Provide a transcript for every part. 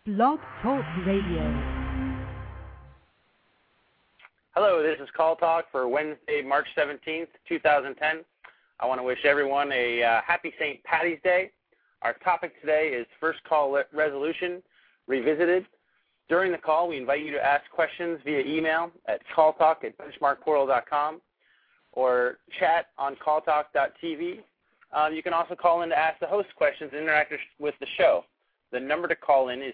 Blog Talk Radio. Hello, this is Call Talk for Wednesday, March 17th, 2010. I want to wish everyone a happy St. Patty's Day. Our topic today is First Call Resolution Revisited. During the call, we invite you to ask questions via email at calltalk@benchmarkportal.com or chat on calltalk.tv. You can also call in to ask the host questions and interact with the show. The number to call in is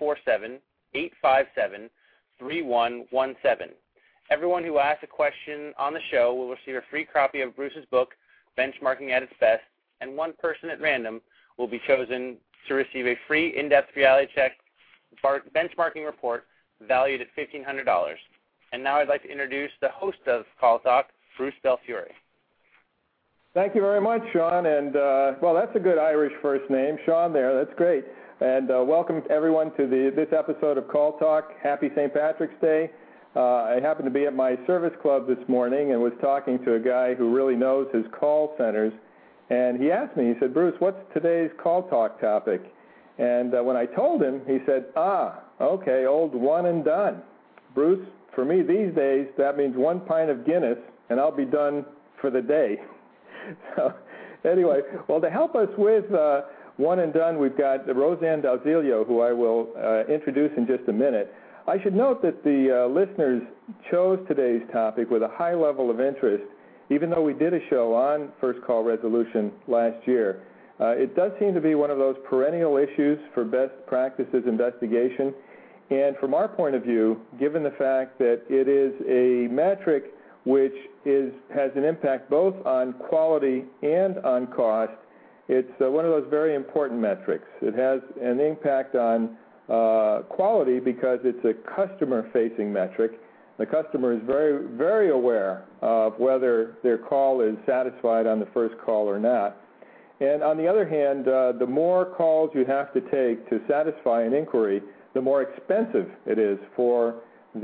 347-857-3117. Everyone who asks a question on the show will receive a free copy of Bruce's book, Benchmarking at Its Best, and one person at random will be chosen to receive a free in-depth reality check benchmarking report valued at $1,500. And now I'd like to introduce the host of Call Talk, Bruce Belfiore. Thank you very much, Sean. And, well, that's a good Irish first name, Sean there. That's great. And welcome everyone to this episode of Call Talk. Happy St. Patrick's Day. I happened to be at my service club this morning and was talking to a guy who really knows his call centers. And he asked me, he said, Bruce, what's today's Call Talk topic? And when I told him, he said, okay, old one and done. Bruce, for me these days, that means 1 pint of Guinness, and I'll be done for the day. So anyway, well, to help us with one and done, we've got Roseanne Dalzilio, who I will introduce in just a minute. I should note that the listeners chose today's topic with a high level of interest, even though we did a show on First Call Resolution last year. It does seem to be one of those perennial issues for best practices investigation. And from our point of view, given the fact that it is a metric which has an impact both on quality and on cost, it's one of those very important metrics. It has an impact on quality because it's a customer-facing metric. The customer is very, very aware of whether their call is satisfied on the first call or not. And on the other hand, the more calls you have to take to satisfy an inquiry, the more expensive it is for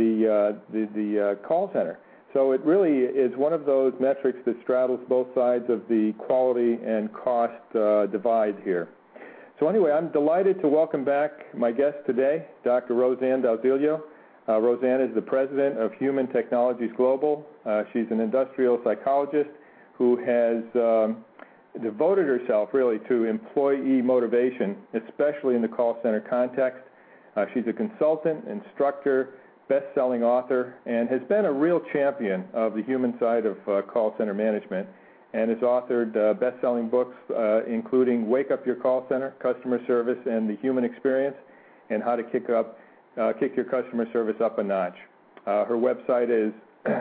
the call center. So it really is one of those metrics that straddles both sides of the quality and cost divide here. So anyway, I'm delighted to welcome back my guest today, Dr. Roseanne Dalzilio. Roseanne is the president of Human Technologies Global. She's an industrial psychologist who has devoted herself really to employee motivation, especially in the call center context. She's a consultant, instructor, best-selling author, and has been a real champion of the human side of call center management, and has authored best-selling books including Wake Up Your Call Center, Customer Service, and the Human Experience, and How to Kick Your Customer Service Up a Notch. Her website is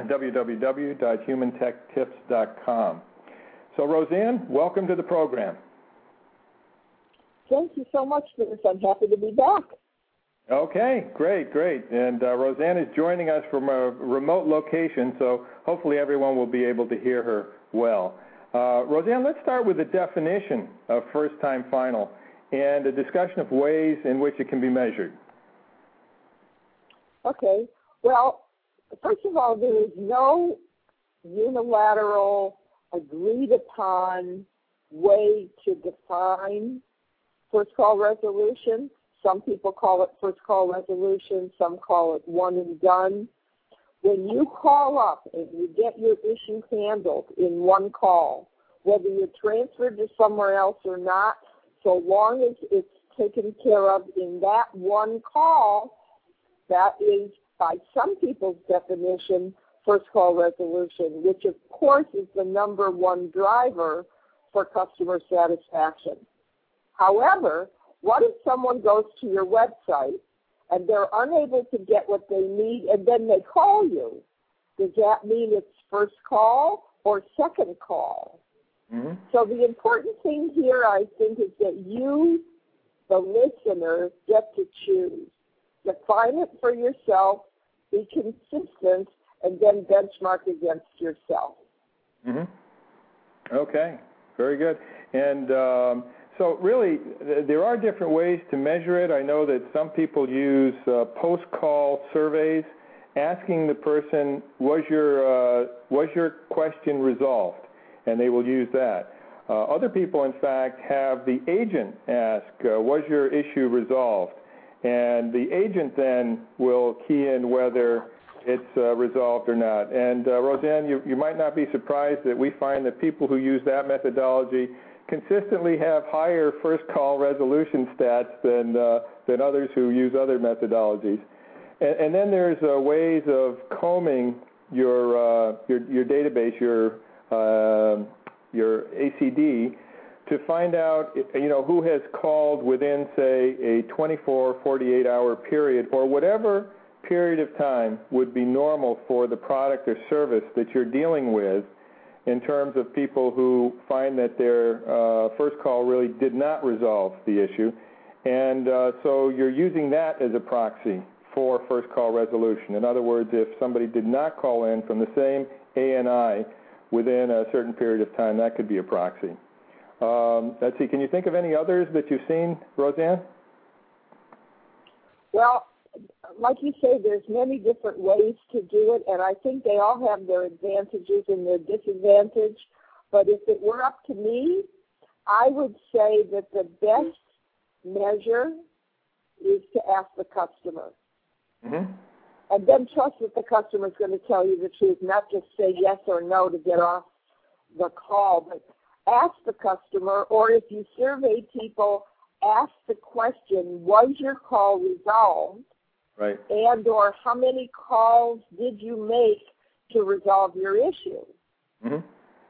www.humantechtips.com. So, Roseanne, welcome to the program. Thank you so much, Bruce. I'm happy to be back. Okay, great. And Roseanne is joining us from a remote location, so hopefully everyone will be able to hear her well. Roseanne, let's start with the definition of first-time final and a discussion of ways in which it can be measured. Okay. Well, first of all, there is no unilateral, agreed-upon way to define first call resolution. Some people call it first call resolution. Some call it one and done. When you call up and you get your issue handled in one call, whether you're transferred to somewhere else or not, so long as it's taken care of in that one call, that is, by some people's definition, first call resolution, which of course is the number one driver for customer satisfaction. However, what if someone goes to your website and they're unable to get what they need and then they call you? Does that mean it's first call or second call? Mm-hmm. So the important thing here, I think, is that you, the listener, get to choose. Define it for yourself, be consistent, and then benchmark against yourself. Mm-hmm. Okay, very good. And so really, there are different ways to measure it. I know that some people use post-call surveys asking the person, was your question resolved? And they will use that. Other people, in fact, have the agent ask, was your issue resolved? and the agent then will key in whether it's resolved or not. And Roseanne, you might not be surprised that we find that people who use that methodology consistently have higher first call resolution stats than others who use other methodologies. And then there's ways of combing your database, your ACD, to find out, who has called within, say, a 24, 48-hour period, or whatever period of time would be normal for the product or service that you're dealing with, in terms of people who find that their first call really did not resolve the issue. And so you're using that as a proxy for first call resolution. In other words, if somebody did not call in from the same ANI within a certain period of time, that could be a proxy. Let's see, can you think of any others that you've seen, Roseanne? Well, like you say, there's many different ways to do it, and I think they all have their advantages and their disadvantages. But if it were up to me, I would say that the best measure is to ask the customer. Mm-hmm. And then trust that the customer is going to tell you the truth, not just say yes or no to get off the call, but ask the customer, or if you survey people, ask the question, was your call resolved? Right. And or how many calls did you make to resolve your issue? Mm-hmm.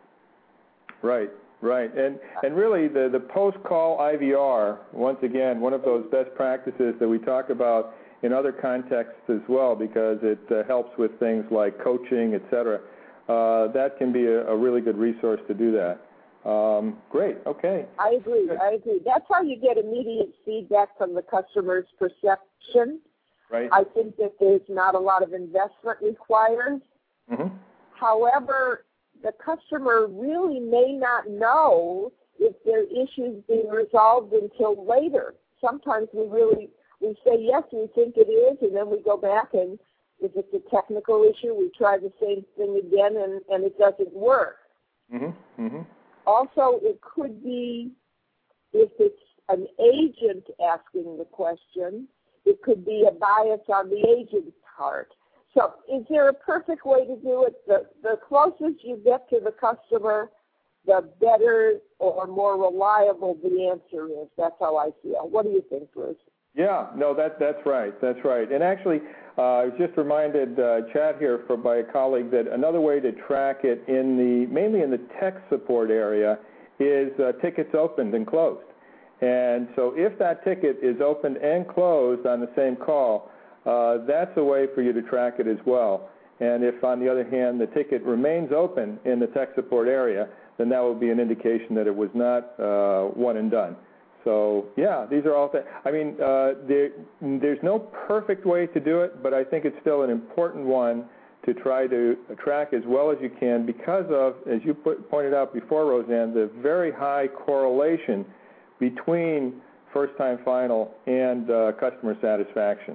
Right. And really the post-call IVR, once again, one of those best practices that we talk about in other contexts as well, because it helps with things like coaching, et cetera. That can be a really good resource to do that. Great, okay. I agree. That's how you get immediate feedback from the customer's perception. Right. I think that there's not a lot of investment required. Mm-hmm. However, the customer really may not know if their issue is being resolved until later. Sometimes we say, yes, we think it is, and then we go back, and if it's a technical issue, we try the same thing again, and it doesn't work. Mm-hmm. Mm-hmm. Also, it could be, if it's an agent asking the question, it could be a bias on the agent's part. So is there a perfect way to do it? The closest you get to the customer, the better or more reliable the answer is. That's how I feel. What do you think, Bruce? Yeah, no, that's right. And actually, I was just reminded, chat here by a colleague, that another way to track it mainly in the tech support area is tickets opened and closed. And so if that ticket is opened and closed on the same call, that's a way for you to track it as well. And if, on the other hand, the ticket remains open in the tech support area, then that will be an indication that it was not one and done. So, yeah, these are all things. I mean, there's no perfect way to do it, but I think it's still an important one to try to track as well as you can because of, as you pointed out before, Roseanne, the very high correlation between first-time final and customer satisfaction.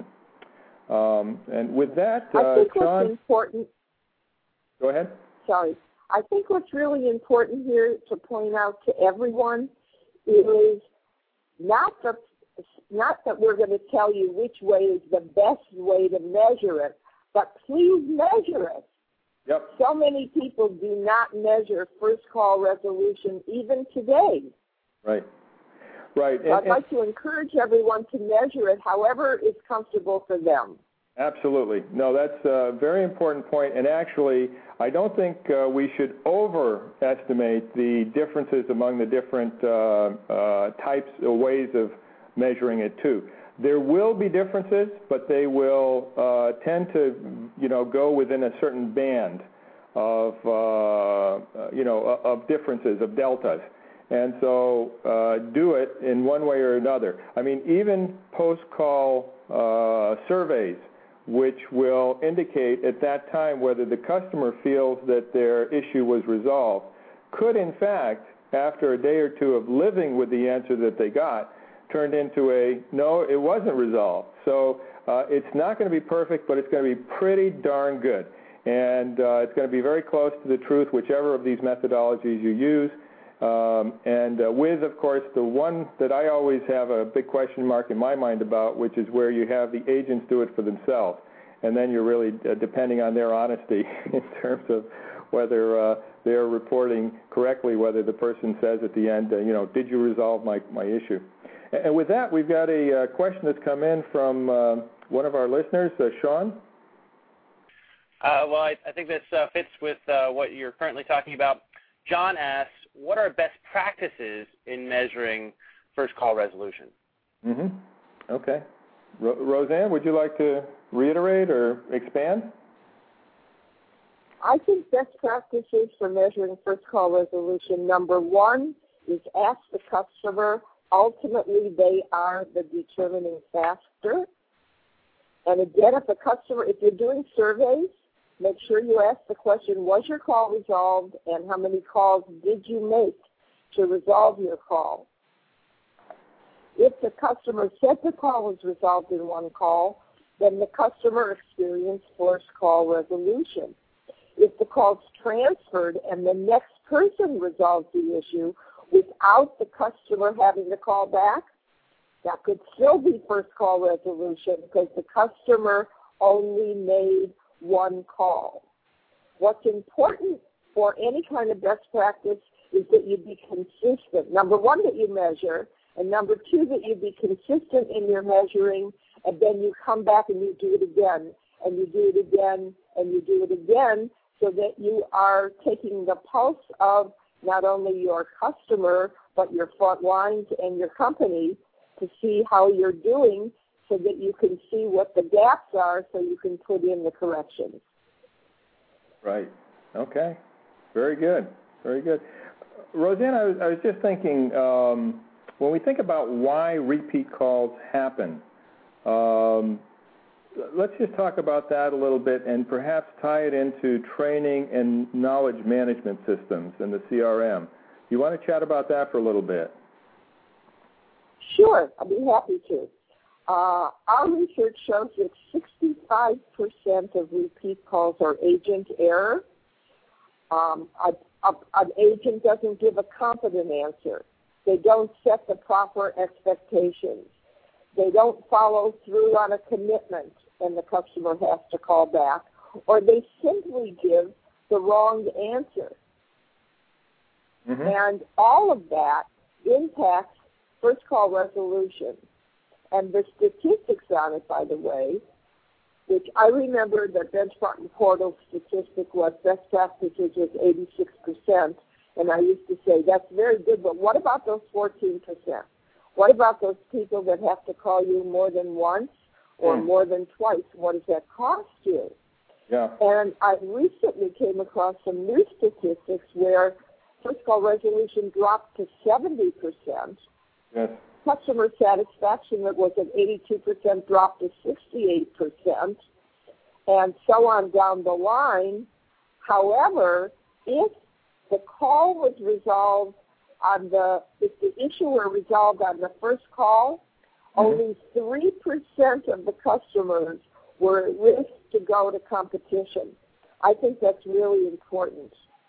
And with that, I think Sean, what's important. Go ahead. Sorry. I think what's really important here to point out to everyone is not that we're going to tell you which way is the best way to measure it, but please measure it. Yep. So many people do not measure first call resolution even today. Right. So I'd like to encourage everyone to measure it however is comfortable for them. Absolutely. No, that's a very important point. And actually, I don't think we should overestimate the differences among the different types or ways of measuring it, too. There will be differences, but they will tend to, go within a certain band of, of differences, of deltas. And so do it in one way or another. I mean, even post-call surveys, which will indicate at that time whether the customer feels that their issue was resolved, could in fact, after a day or two of living with the answer that they got, turned into a, no, it wasn't resolved. So it's not going to be perfect, but it's going to be pretty darn good. And it's going to be very close to the truth, whichever of these methodologies you use. With, of course, the one that I always have a big question mark in my mind about, which is where you have the agents do it for themselves. And then you're really depending on their honesty in terms of whether they're reporting correctly, whether the person says at the end, did you resolve my issue? And with that, we've got a question that's come in from one of our listeners, Sean. Well, I think this fits with what you're currently talking about. John asks, what are best practices in measuring first call resolution? Mm-hmm. Okay. Roseanne, would you like to reiterate or expand? I think best practices for measuring first call resolution, number one is ask the customer. Ultimately, they are the determining factor. And again, if you're doing surveys, make sure you ask the question, was your call resolved, and how many calls did you make to resolve your call? If the customer said the call was resolved in one call, then the customer experienced first call resolution. If the call's transferred and the next person resolves the issue without the customer having to call back, that could still be first call resolution because the customer only made one call. What's important for any kind of best practice is that you be consistent. Number one, that you measure, and number two, that you be consistent in your measuring, and then you come back and you do it again, and you do it again, and you do it again, so that you are taking the pulse of not only your customer, but your front lines and your company to see how you're doing so that you can see what the gaps are so you can put in the corrections. Right. Okay. Very good. Very good. Roseanne, I was just thinking, when we think about why repeat calls happen, let's just talk about that a little bit and perhaps tie it into training and knowledge management systems and the CRM. You want to chat about that for a little bit? Sure, I'll be happy to. Our research shows that 65% of repeat calls are agent error. An agent doesn't give a competent answer. They don't set the proper expectations. They don't follow through on a commitment and the customer has to call back, or they simply give the wrong answer. Mm-hmm. And all of that impacts first call resolution. And the statistics on it, by the way, which I remember the Benchmarking Portal statistic was best practices was 86%, and I used to say, that's very good, but what about those 14%? What about those people that have to call you more than once or more than twice? What does that cost you? Yeah. And I recently came across some new statistics where first call resolution dropped to 70%. Yes. Customer satisfaction that was at 82% dropped to 68%, and so on down the line. However, if the call was resolved if the issue were resolved on the first call, only 3% of the customers were at risk to go to competition. I think that's really important.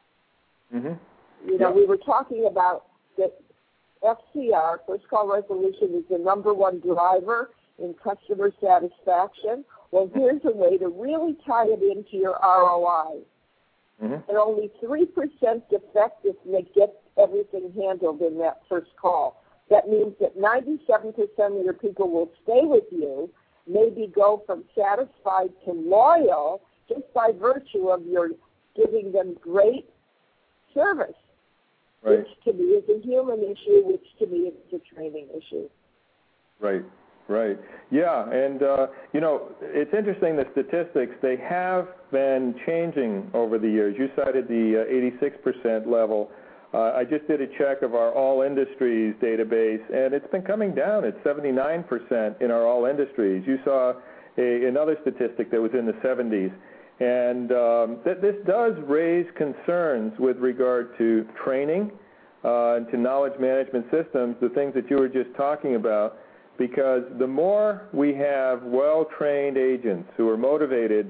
Mm-hmm. You know, we were talking about that FCR, first call resolution, is the number one driver in customer satisfaction. Well, here's a way to really tie it into your ROI. Mm-hmm. And only 3% effectiveness get everything handled in that first call. That means that 97% of your people will stay with you, maybe go from satisfied to loyal just by virtue of your giving them great service, right, which to me is a human issue, which to me is a training issue. Right. Right. Yeah, and, you know, it's interesting, the statistics, they have been changing over the years. You cited the 86% level. I just did a check of our all industries database, and it's been coming down. It's 79% in our all industries. You saw another statistic that was in the 70s. And this does raise concerns with regard to training and to knowledge management systems, the things that you were just talking about, because the more we have well-trained agents who are motivated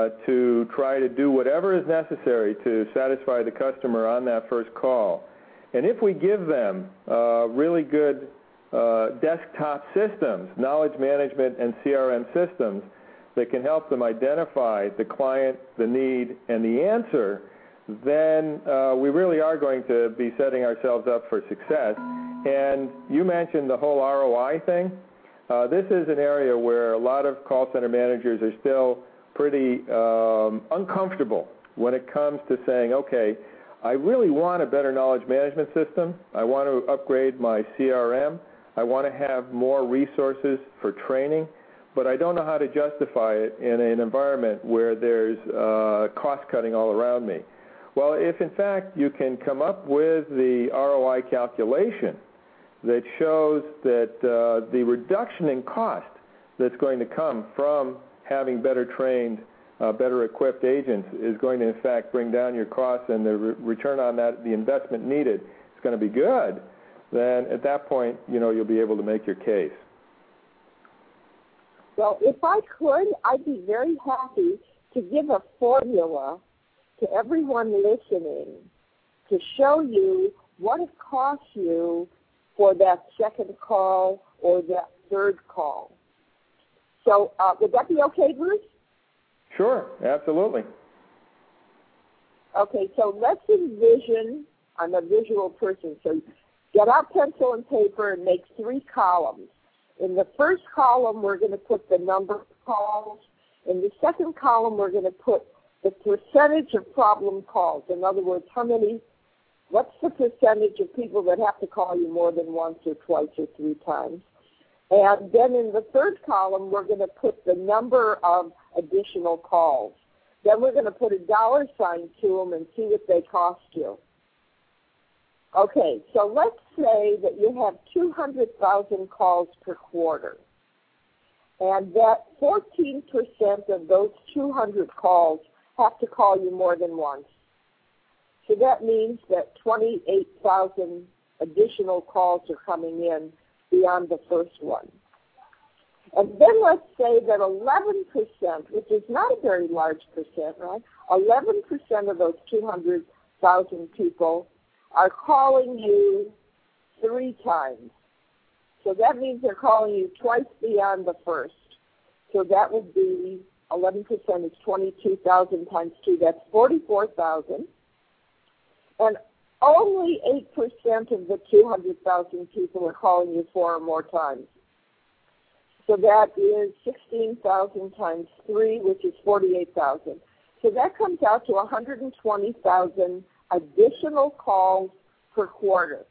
to try to do whatever is necessary to satisfy the customer on that first call, And if we give them really good desktop systems, knowledge management and CRM systems that can help them identify the client, the need, and the answer, then we really are going to be setting ourselves up for success. And you mentioned the whole ROI thing. This is an area where a lot of call center managers are still pretty uncomfortable when it comes to saying, okay, I really want a better knowledge management system. I want to upgrade my CRM. I want to have more resources for training, but I don't know how to justify it in an environment where there's cost-cutting all around me. Well, if in fact you can come up with the ROI calculation that shows that the reduction in cost that's going to come from having better trained, better equipped agents is going to in fact bring down your costs, and the return on that, the investment needed, is going to be good, then at that point, you'll be able to make your case. Well, if I could, I'd be very happy to give a formula to everyone listening to show you what it costs you for that second call or that third call. So would that be okay, Bruce? Sure, absolutely. Okay, so let's envision, I'm a visual person, so get out pencil and paper and make 3 columns. In the first column, we're going to put the number of calls. In the second column, we're going to put the percentage of problem calls. In other words, what's the percentage of people that have to call you more than once or twice or 3 times? And then in the third column, we're going to put the number of additional calls. Then we're going to put a $ sign to them and see what they cost you. Okay, so let's say that you have 200,000 calls per quarter, and that 14% of those 200 calls have to call you more than once. So that means that 28,000 additional calls are coming in beyond the first one. And then let's say that 11%, which is not a very large percent, right? 11% of those 200,000 people are calling you 3 times. So that means they're calling you twice beyond the first. So that would be 11% is 22,000 times 2. That's 44,000. And only 8% of the 200,000 people are calling you 4 or more times. So that is 16,000 times 3, which is 48,000. So that comes out to 120,000 additional calls per quarter.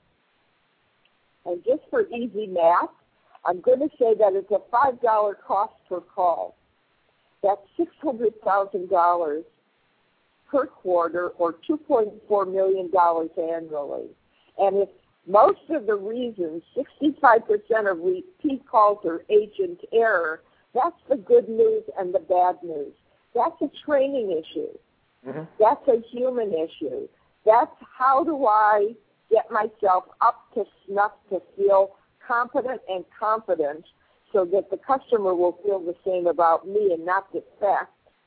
And just for easy math, I'm going to say that it's a $5 cost per call. That's $600,000 per quarter, or $2.4 million annually. And if most of the reasons, 65% of repeat calls are agent error, that's the good news and the bad news. That's a training issue. Mm-hmm. That's a human issue. That's how do I get myself up to snuff to feel competent and confident so that the customer will feel the same about me and not defect.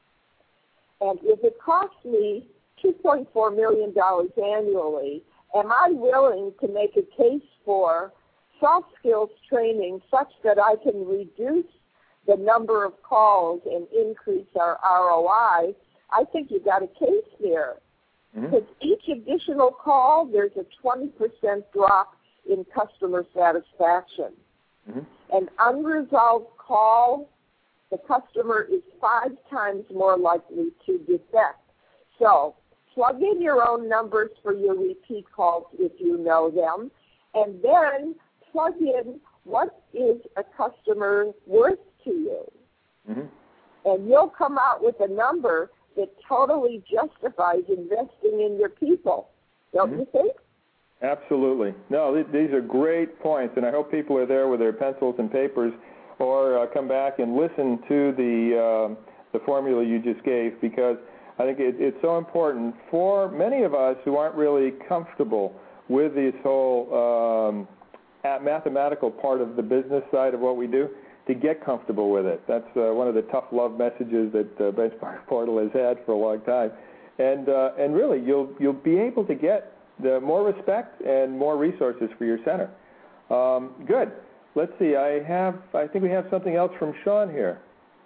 And if it costs me $2.4 million annually, am I willing to make a case for soft skills training such that I can reduce the number of calls and increase our ROI? I think you've got a case there. Because each additional call, there's a 20% drop in customer satisfaction. Mm-hmm. An unresolved call, the customer is 5 times more likely to defect. So plug in your own numbers for your repeat calls if you know them, and then plug in what is a customer worth to you. Mm-hmm. And you'll come out with a number that totally justifies investing in your people. Don't you think? Absolutely. No, these are great points, and I hope people are there with their pencils and papers, or come back and listen to the formula you just gave, because I think it's so important for many of us who aren't really comfortable with this whole mathematical part of the business side of what we do, to get comfortable with it. That's one of the tough love messages that Benchmark Portal has had for a long time. And really, you'll be able to get the more respect and more resources for your center. Good. Let's see. I think we have something else from Sean here.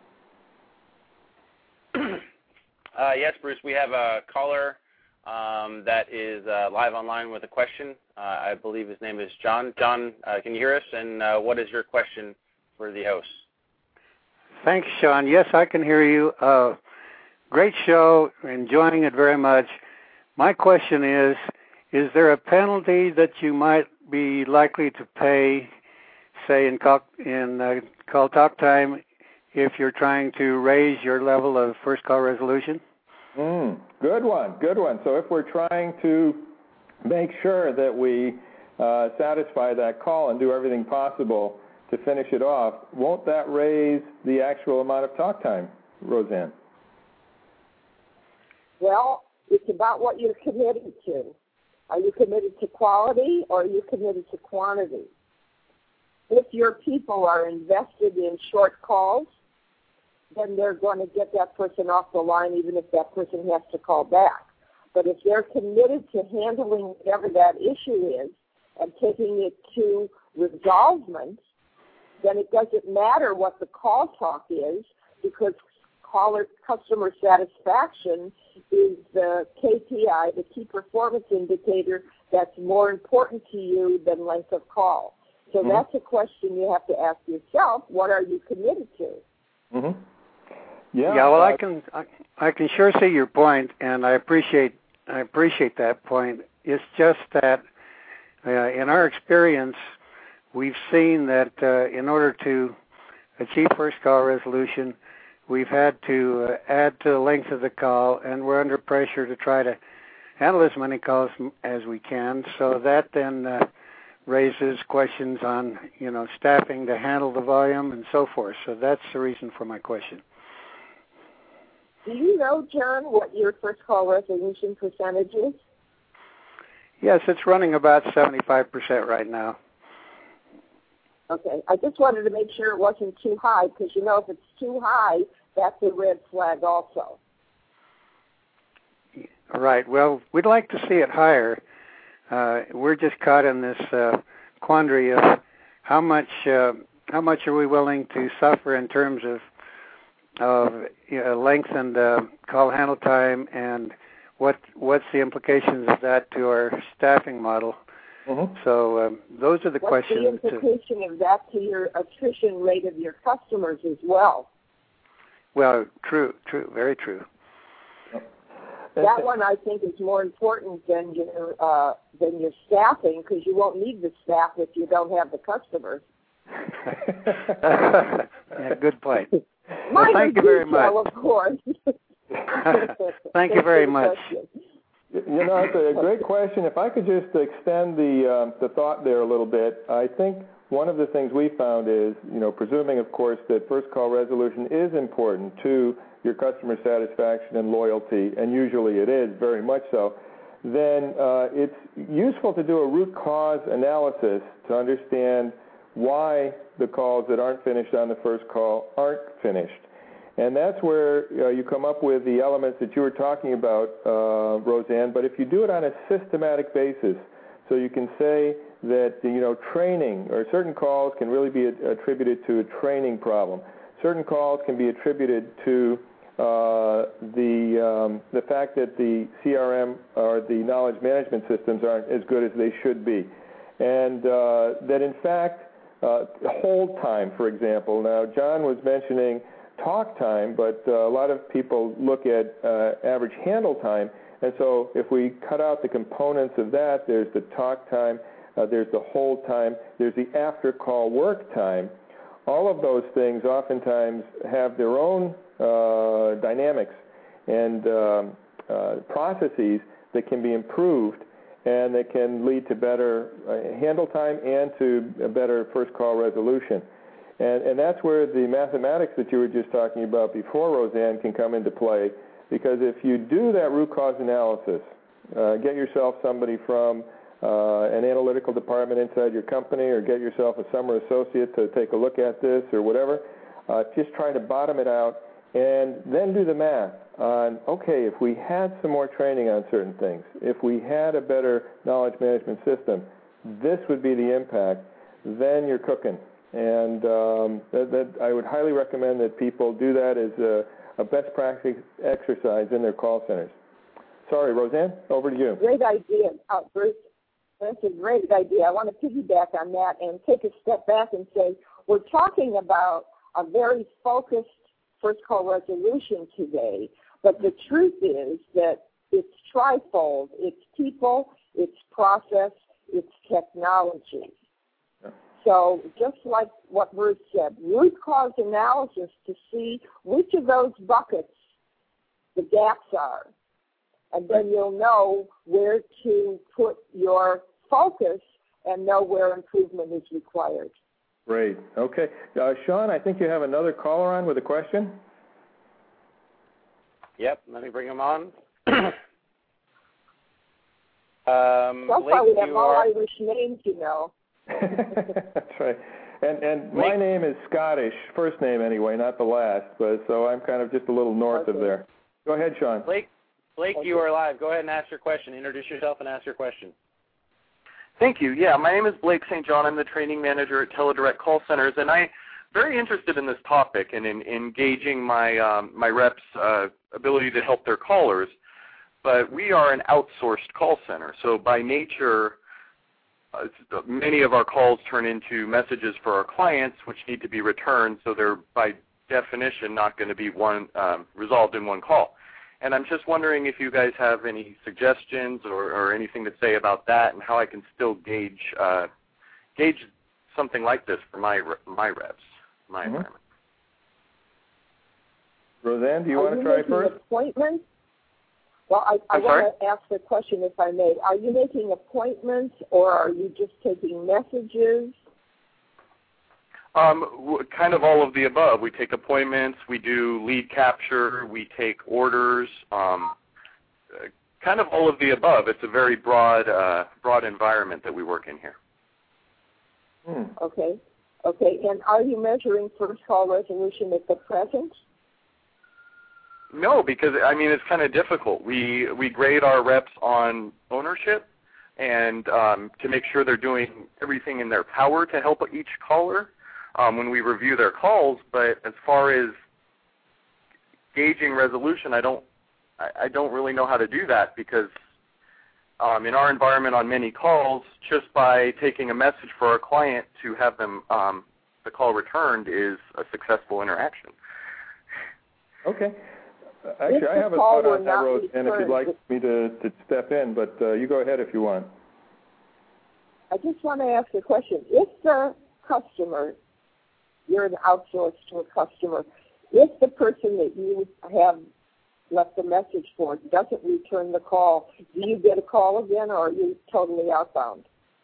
Yes, Bruce. We have a caller that is live online with a question. I believe his name is John. John, can you hear us? And what is your question for the host? Thanks, Sean. Yes, I can hear you. Great show. Enjoying it very much. My question is there a penalty that you might be likely to pay, say, in call talk time if you're trying to raise your level of first call resolution? Good one. So if we're trying to make sure that we satisfy that call and do everything possible to finish it off, won't that raise the actual amount of talk time, Roseanne? Well, it's about what you're committed to. Are you committed to quality or are you committed to quantity? If your people are invested in short calls, then they're going to get that person off the line even if that person has to call back. But if they're committed to handling whatever that issue is and taking it to resolvement, then it doesn't matter what the call talk is, because customer satisfaction is the KPI, the key performance indicator, that's more important to you than length of call. So that's a question you have to ask yourself. What are you committed to? Yeah. Well, I can sure see your point, and I appreciate that point. It's just that in our experience, we've seen that in order to achieve first call resolution, we've had to add to the length of the call, and we're under pressure to try to handle as many calls as we can. So that then raises questions on, staffing to handle the volume and so forth. So that's the reason for my question. Do you know, John, what your first call resolution percentage is? Yes, it's running about 75% right now. Okay. I just wanted to make sure it wasn't too high, because, if it's too high, that's a red flag also. Right. Well, we'd like to see it higher. We're just caught in this quandary of how much are we willing to suffer in terms of lengthened call handle time, and what's the implications of that to our staffing model. So those are the questions. What's the implication of that to your attrition rate of your customers as well? Well, true, very true. That one, I think, is more important than your staffing, because you won't need the staff if you don't have the customers. Yeah, good point. Well, thank you very much. Of course. Thank you very much. It's a great question. If I could just extend the thought there a little bit, I think one of the things we found is, presuming, of course, that first call resolution is important to your customer satisfaction and loyalty, and usually it is, very much so, then it's useful to do a root cause analysis to understand why the calls that aren't finished on the first call aren't finished. And that's where you come up with the elements that you were talking about, Roseanne. But if you do it on a systematic basis, so you can say that, training, or certain calls can really be attributed to a training problem. Certain calls can be attributed to the fact that the CRM or the knowledge management systems aren't as good as they should be. And that, in fact, hold time, for example. Now, John was mentioning talk time, but a lot of people look at average handle time. And so if we cut out the components of that, there's the talk time, there's the hold time, there's the after-call work time. All of those things oftentimes have their own dynamics and processes that can be improved, and that can lead to better handle time and to a better first call resolution. And that's where the mathematics that you were just talking about before, Roseanne, can come into play, because if you do that root cause analysis, get yourself somebody from an analytical department inside your company, or get yourself a summer associate to take a look at this or whatever, just try to bottom it out and then do the math on, okay, if we had some more training on certain things, if we had a better knowledge management system, this would be the impact, then you're cooking. And I would highly recommend that people do that as a best practice exercise in their call centers. Sorry, Roseanne, over to you. Great idea, Bruce. That's a great idea. I want to piggyback on that and take a step back and say we're talking about a very focused first call resolution today, but the truth is that it's trifold. It's people, it's process, it's technology. Yeah. So just like what Bruce said, root cause analysis to see which of those buckets the gaps are. And then you'll know where to put your focus and know where improvement is required. Great. Okay. Sean, I think you have another caller on with a question. Yep. Let me bring him on. So far we have all Irish names, you know. That's right. And my name is Scottish, first name anyway, not the last, but so I'm kind of just a little north of there. Go ahead, Sean. Blake, you are live. Go ahead and ask your question. Introduce yourself and ask your question. Thank you. Yeah, my name is Blake St. John. I'm the training manager at Teledirect Call Centers, and I'm very interested in this topic and in engaging my my reps' ability to help their callers. But we are an outsourced call center, so by nature, many of our calls turn into messages for our clients, which need to be returned. So they're by definition not going to be resolved in one call. And I'm just wondering if you guys have any suggestions or anything to say about that and how I can still gauge something like this for my reps, my environment. Roseanne, do you want to try first? Appointments? Well, I want to ask the question, if I may. Are you making appointments or are you just taking messages? Kind of all of the above. We take appointments, we do lead capture, we take orders, kind of all of the above. It's a very broad environment that we work in here. Okay. And are you measuring first call resolution at the present? No, because, I mean, it's kind of difficult. We grade our reps on ownership and to make sure they're doing everything in their power to help each caller. When we review their calls, but as far as gauging resolution, I don't really know how to do that because in our environment on many calls, just by taking a message for our client to have them the call returned is a successful interaction. Okay. Actually, I have a thought on that, Rose, and if you'd like me to step in, but you go ahead if you want. I just want to ask a question. If the customer, you're an outsourced to a customer, if the person that you have left a message for doesn't return the call, do you get a call again or are you totally outbound?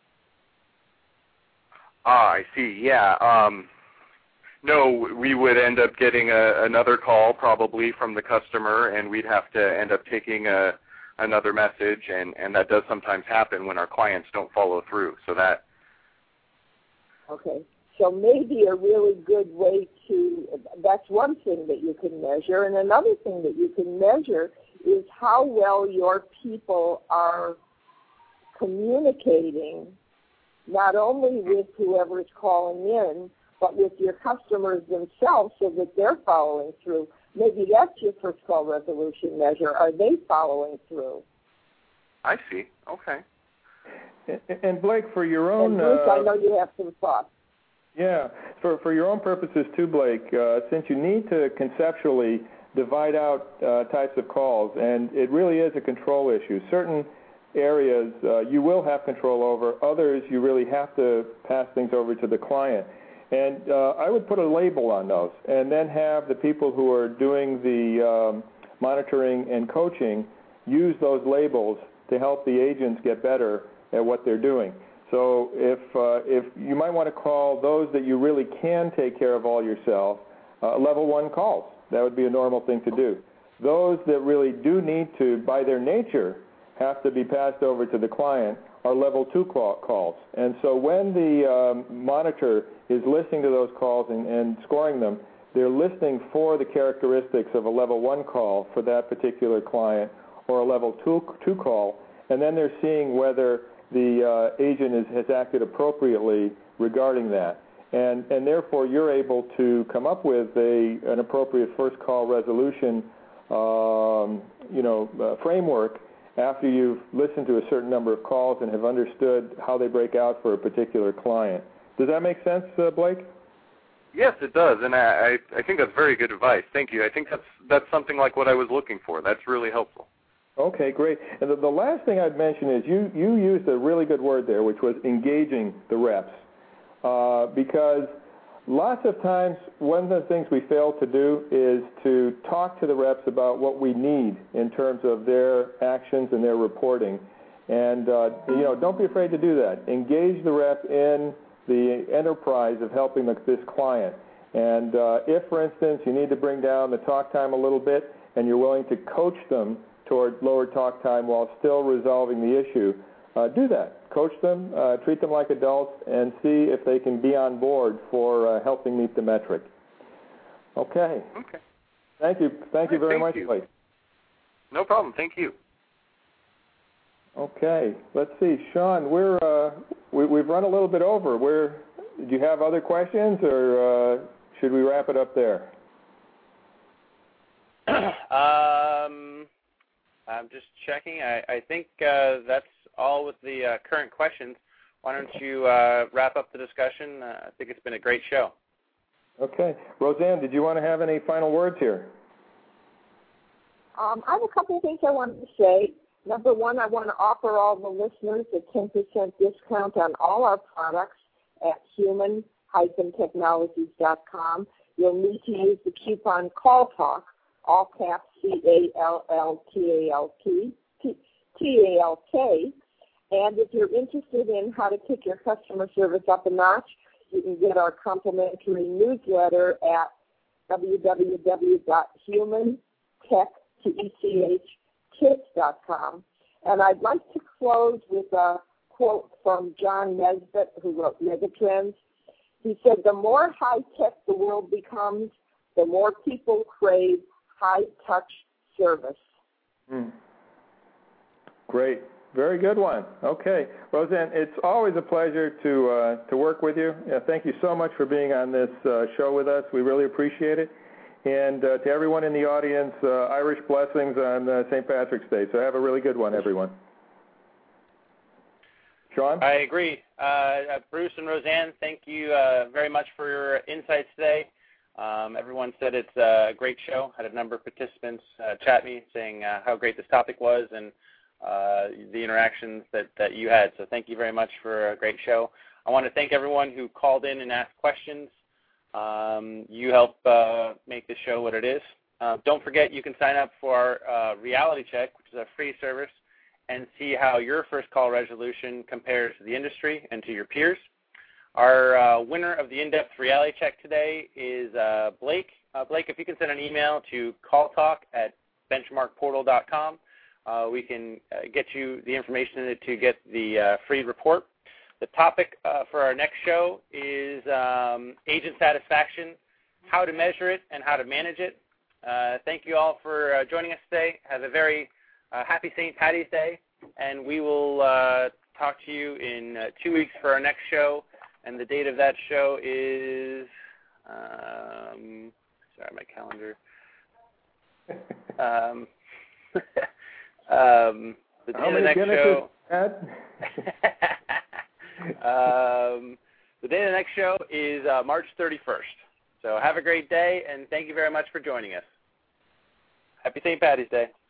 I see, yeah. No, we would end up getting another call probably from the customer, and we'd have to end up taking another message, and that does sometimes happen when our clients don't follow through. So that. Okay. So maybe a really good way that's one thing that you can measure, and another thing that you can measure is how well your people are communicating, not only with whoever is calling in, but with your customers themselves so that they're following through. Maybe that's your first call resolution measure. Are they following through? I see. Okay. And Blake, for your own... And Bruce, I know you have some thoughts. Yeah. For your own purposes too, Blake, since you need to conceptually divide out types of calls, and it really is a control issue. Certain areas you will have control over. Others you really have to pass things over to the client. And I would put a label on those and then have the people who are doing the monitoring and coaching use those labels to help the agents get better at what they're doing. So if you might want to call those that you really can take care of all yourself, level 1 calls. That would be a normal thing to do. Those that really do need to, by their nature, have to be passed over to the client are level 2 calls. And so when the monitor is listening to those calls and scoring them, they're listening for the characteristics of a level 1 call for that particular client or a level 2 call, and then they're seeing whether the agent has acted appropriately regarding that. And therefore, you're able to come up with an appropriate first call resolution framework after you've listened to a certain number of calls and have understood how they break out for a particular client. Does that make sense, Blake? Yes, it does, and I think that's very good advice. Thank you. I think that's something like what I was looking for. That's really helpful. Okay, great. And the last thing I'd mention is you used a really good word there, which was engaging the reps. Because lots of times one of the things we fail to do is to talk to the reps about what we need in terms of their actions and their reporting. And, don't be afraid to do that. Engage the rep in the enterprise of helping this client. And if, for instance, you need to bring down the talk time a little bit and you're willing to coach them toward lower talk time while still resolving the issue, do that. Coach them, treat them like adults, and see if they can be on board for helping meet the metric. Okay. Thank you. Thank you very much, Blake. No problem. Thank you. Okay. Let's see, Sean. We've run a little bit over. Do you have other questions, or should we wrap it up there? I'm just checking. I think that's all with the current questions. Why don't you wrap up the discussion? I think it's been a great show. Okay. Roseanne, did you want to have any final words here? I have a couple of things I wanted to say. Number one, I want to offer all the listeners a 10% discount on all our products at human-technologies.com. You'll need to use the coupon CALLTALK, all caps CALLTALK. And if you're interested in how to kick your customer service up a notch, you can get our complimentary newsletter at www.human-tech.com. And I'd like to close with a quote from John Nesbitt, who wrote Megatrends. He said, "The more high-tech the world becomes, the more people crave high-touch service." Great. Very good one. Okay. Roseanne, it's always a pleasure to work with you. Thank you so much for being on this show with us. We really appreciate it. And to everyone in the audience, Irish blessings on St. Patrick's Day. So have a really good one, everyone. Sean? I agree. Bruce and Roseanne, thank you very much for your insights today. Everyone said it's a great show. Had a number of participants chat me saying how great this topic was and the interactions that you had. So thank you very much for a great show. I want to thank everyone who called in and asked questions. You help make the show what it is. Don't forget you can sign up for our reality check, which is a free service, and see how your first call resolution compares to the industry and to your peers. Our winner of the in-depth reality check today is Blake. Blake, if you can send an email to calltalk@benchmarkportal.com, we can get you the information to get the free report. The topic for our next show is agent satisfaction, how to measure it and how to manage it. Thank you all for joining us today. Have a very happy St. Patty's Day, and we will talk to you in 2 weeks for our next show. And the date of that show is, sorry, my calendar. The date of the next show. The date of the next show is March 31st. So have a great day, and thank you very much for joining us. Happy St. Patty's Day.